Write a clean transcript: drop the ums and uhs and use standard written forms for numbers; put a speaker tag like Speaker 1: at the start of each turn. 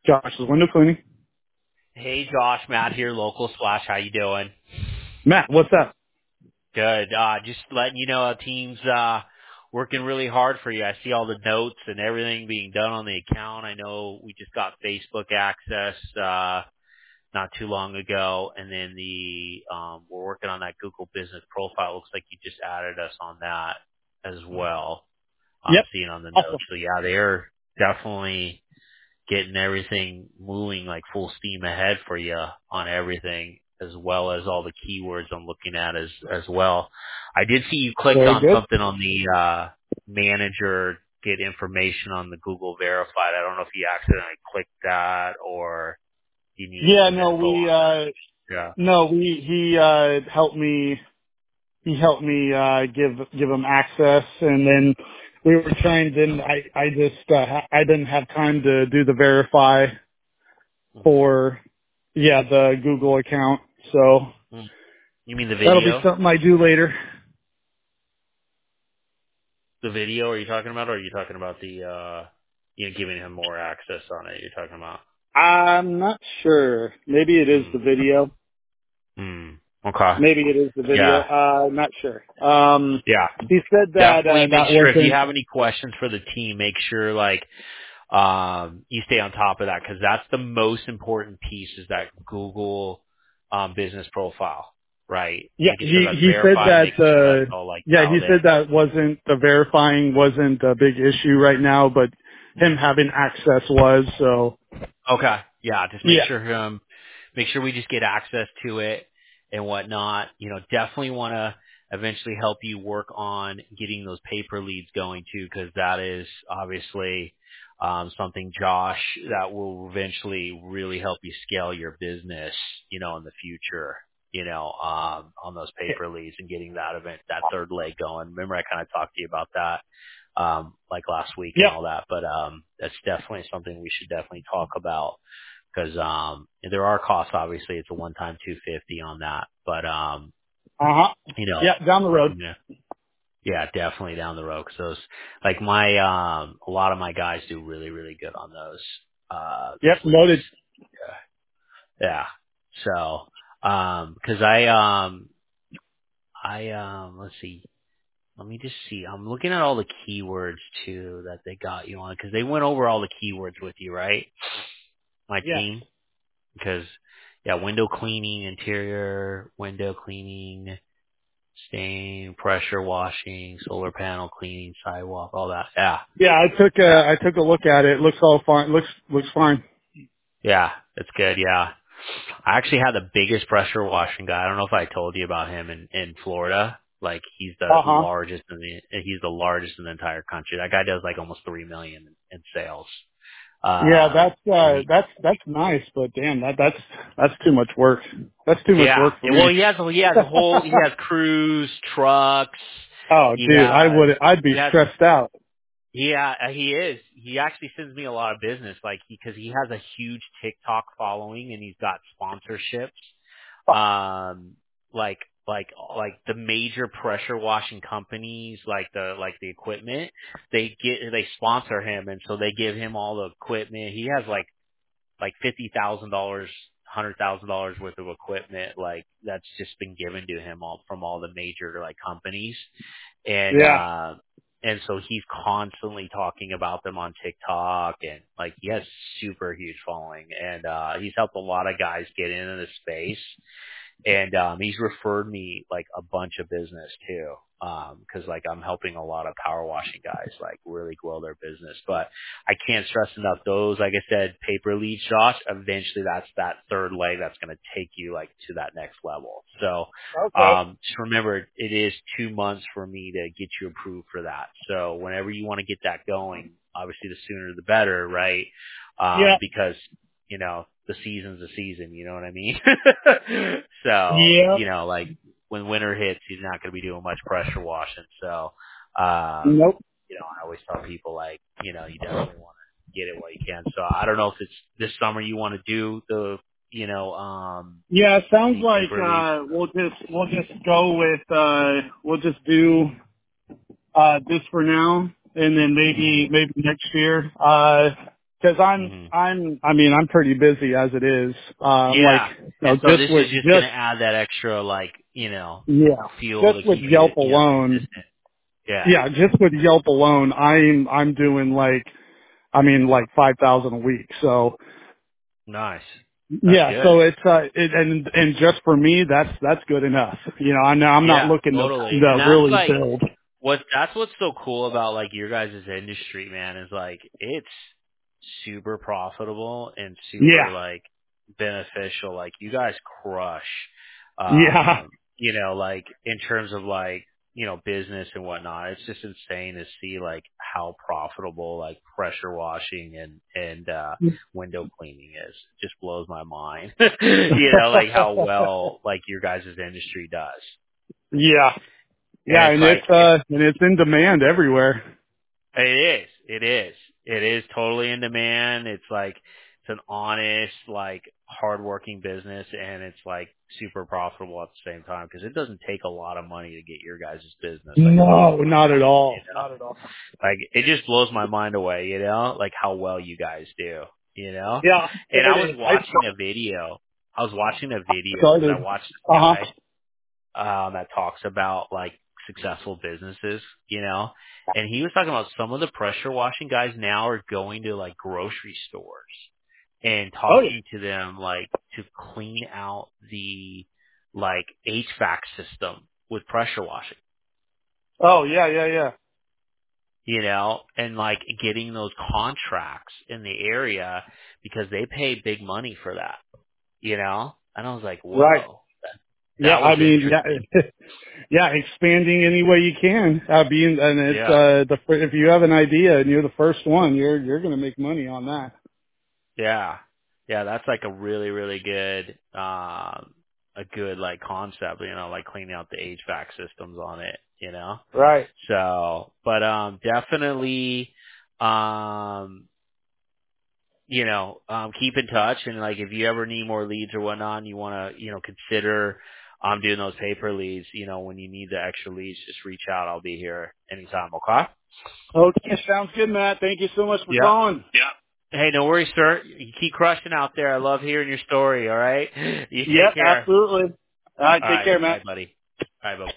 Speaker 1: Josh's window cleaning.
Speaker 2: Hey Josh, Matt here, local Splash. How you doing?
Speaker 1: Matt, what's up?
Speaker 2: Good. Just letting you know our team's working really hard for you. I see all the notes and everything being done on the account. I know we just got Facebook access not too long ago, and then we're working on that Google Business Profile. Looks like you just added us on that as well. I'm
Speaker 1: Yep.
Speaker 2: seeing on the
Speaker 1: Awesome.
Speaker 2: notes. So yeah, they're definitely getting everything moving like full steam ahead for you on everything, as well as all the keywords I'm looking at as well. I did see you clicked
Speaker 1: Very
Speaker 2: on
Speaker 1: good.
Speaker 2: something on the manager, get information on the Google Verified. I don't know if you accidentally clicked that or you needed
Speaker 1: Yeah,
Speaker 2: some
Speaker 1: no,
Speaker 2: info
Speaker 1: we
Speaker 2: on that. Yeah.
Speaker 1: no, he helped me give him access, and then we were trying. Then I just I didn't have time to do the verify
Speaker 2: Hmm.
Speaker 1: for the Google account. So
Speaker 2: You mean the
Speaker 1: that'll be
Speaker 2: video?
Speaker 1: something I do later.
Speaker 2: The video are you talking about, or are you talking about the giving him more access on it? You're talking about.
Speaker 1: I'm not sure. Maybe it is
Speaker 2: Hmm.
Speaker 1: the video.
Speaker 2: Hmm. Okay.
Speaker 1: Maybe it is the video.
Speaker 2: Yeah.
Speaker 1: Not sure.
Speaker 2: Yeah.
Speaker 1: He said that
Speaker 2: Definitely make
Speaker 1: that
Speaker 2: sure if you
Speaker 1: wasn't.
Speaker 2: have any questions for the team, make sure you stay on top of that, because that's the most important piece, is that Google business profile, right?
Speaker 1: Yeah,
Speaker 2: Making sure that's
Speaker 1: he said
Speaker 2: verified,
Speaker 1: that.
Speaker 2: making sure that's all like
Speaker 1: He
Speaker 2: dialed in.
Speaker 1: said that wasn't the verifying wasn't a big issue right now, but him having access was. So
Speaker 2: Okay. Yeah, just
Speaker 1: yeah.
Speaker 2: make sure we just get access to it and whatnot. Definitely want to eventually help you work on getting those paper leads going too, because that is obviously something, Josh, that will eventually really help you scale your business, in the future, on those paper leads and getting that third leg going. Remember I kind of talked to you about that like last week and
Speaker 1: Yep.
Speaker 2: all that. But that's definitely something we should definitely talk about, because there are costs. Obviously, it's a one-time 250 on that, but
Speaker 1: Uh huh.
Speaker 2: you know,
Speaker 1: Yeah, down the road.
Speaker 2: yeah, yeah, definitely down the road. Because those, like my a lot of my guys do really really good on those
Speaker 1: Yep,
Speaker 2: leads.
Speaker 1: noted.
Speaker 2: Yeah. So because let's see. Let me just see. I'm looking at all the keywords too that they got you on, because they went over all the keywords with you, right? My
Speaker 1: Yes.
Speaker 2: team, because yeah, window cleaning, interior window cleaning, stain, pressure washing, solar panel cleaning, sidewalk, all that. Yeah,
Speaker 1: Yeah,
Speaker 2: yeah,
Speaker 1: I took a look at it. Looks all fine. Looks fine.
Speaker 2: yeah. That's good. Yeah, I actually had the biggest pressure washing guy. I don't know if I told you about him in Florida. Like
Speaker 1: Uh huh.
Speaker 2: he's the largest in the entire country. That guy does like almost 3 million in sales.
Speaker 1: Yeah,
Speaker 2: And he,
Speaker 1: that's nice, but damn, that's too much work. That's too much
Speaker 2: yeah.
Speaker 1: work for
Speaker 2: Well,
Speaker 1: me.
Speaker 2: he has crews, trucks.
Speaker 1: Oh,
Speaker 2: He
Speaker 1: dude,
Speaker 2: has,
Speaker 1: I'd be
Speaker 2: he has,
Speaker 1: stressed out.
Speaker 2: yeah, he is. He actually sends me a lot of business, like because he has a huge TikTok following and he's got sponsorships. Um, like, like the major pressure washing companies, like the equipment, they sponsor him, and so they give him all the equipment. He has like $50,000, $100,000 worth of equipment, like that's just been given to him all from all the major like companies, and
Speaker 1: Yeah.
Speaker 2: uh, and so he's constantly talking about them on TikTok, and like he has super huge following, and he's helped a lot of guys get into the space, and he's referred me like a bunch of business too, because like I'm helping a lot of power washing guys like really grow their business. But I can't stress enough, those, like I said, paper leads, Josh, eventually that's that third leg that's going to take you like to that next level. So
Speaker 1: Okay.
Speaker 2: just remember, it is 2 months for me to get you approved for that. So whenever you want to get that going, obviously the sooner the better, right?
Speaker 1: Yeah.
Speaker 2: Because the season's a season, you know what I mean? So,
Speaker 1: Yeah.
Speaker 2: like when winter hits, he's not going to be doing much pressure washing. So,
Speaker 1: Nope.
Speaker 2: I always tell people like, you definitely want to get it while you can. So I don't know if it's this summer you want to do
Speaker 1: Yeah, it sounds
Speaker 2: the
Speaker 1: like
Speaker 2: paper leads.
Speaker 1: we'll just go with we'll just do this for now, and then maybe next year. Cause
Speaker 2: Hmm.
Speaker 1: I'm pretty busy as it is. Like,
Speaker 2: Yeah. And so
Speaker 1: just
Speaker 2: this
Speaker 1: with,
Speaker 2: is just going to add that extra, like,
Speaker 1: yeah,
Speaker 2: fuel to
Speaker 1: just with
Speaker 2: keep you,
Speaker 1: Yelp alone.
Speaker 2: consistent. Yeah.
Speaker 1: Yeah, just with Yelp alone, I'm doing like 5,000 a week. So,
Speaker 2: Nice. That's
Speaker 1: yeah,
Speaker 2: good.
Speaker 1: so it's, and just for me, that's good enough. I'm not
Speaker 2: Yeah,
Speaker 1: looking
Speaker 2: totally.
Speaker 1: to
Speaker 2: And that's
Speaker 1: really
Speaker 2: like,
Speaker 1: build.
Speaker 2: that's what's so cool about like your guys' industry, man, is like it's super profitable and super
Speaker 1: Yeah,
Speaker 2: like beneficial. Like you guys crush
Speaker 1: yeah,
Speaker 2: like in terms of like, business and whatnot. It's just insane to see like how profitable like pressure washing and window cleaning is. It just blows my mind. Like how well like your guys' industry does.
Speaker 1: yeah,
Speaker 2: And
Speaker 1: yeah,
Speaker 2: it's like
Speaker 1: and it's in demand everywhere.
Speaker 2: it is. It is. It is totally in demand. It's like it's an honest, like hardworking business, and it's like super profitable at the same time because it doesn't take a lot of money to get your guys' business like
Speaker 1: No,
Speaker 2: rolling.
Speaker 1: not at
Speaker 2: You
Speaker 1: all.
Speaker 2: know, like it just blows my mind away. Like how well you guys do.
Speaker 1: Yeah,
Speaker 2: And I
Speaker 1: it
Speaker 2: was
Speaker 1: is.
Speaker 2: watching a video. I was watching a video because I
Speaker 1: Started.
Speaker 2: watched this
Speaker 1: Uh huh.
Speaker 2: guy that talks about like successful businesses, and he was talking about some of the pressure washing guys now are going to like grocery stores and
Speaker 1: Oh yeah.
Speaker 2: talking to them like to clean out the like HVAC system with pressure washing,
Speaker 1: Oh yeah, yeah, yeah.
Speaker 2: and like getting those contracts in the area because they pay big money for that, and I was like,
Speaker 1: Right.
Speaker 2: whoa,
Speaker 1: Yeah,
Speaker 2: that was
Speaker 1: I mean,
Speaker 2: interesting.
Speaker 1: yeah, expanding any way you can. And it's
Speaker 2: Yeah.
Speaker 1: if you have an idea and you're the first one, you're gonna make money on that.
Speaker 2: Yeah. Yeah, that's like a really, really good a good like concept, like cleaning out the HVAC systems on it.
Speaker 1: Right.
Speaker 2: So, but definitely keep in touch, and like if you ever need more leads or whatnot and you want to, consider doing those paper leads, when you need the extra leads, just reach out. I'll be here anytime, okay?
Speaker 1: Okay, sounds good, Matt. Thank you so much for
Speaker 2: Yeah.
Speaker 1: calling.
Speaker 2: Hey, no worries, sir. You keep crushing out there. I love hearing your story, all right? You take
Speaker 1: Yep,
Speaker 2: care.
Speaker 1: absolutely. All right,
Speaker 2: All
Speaker 1: take
Speaker 2: right.
Speaker 1: care,
Speaker 2: Bye,
Speaker 1: Matt.
Speaker 2: buddy. All right, bye.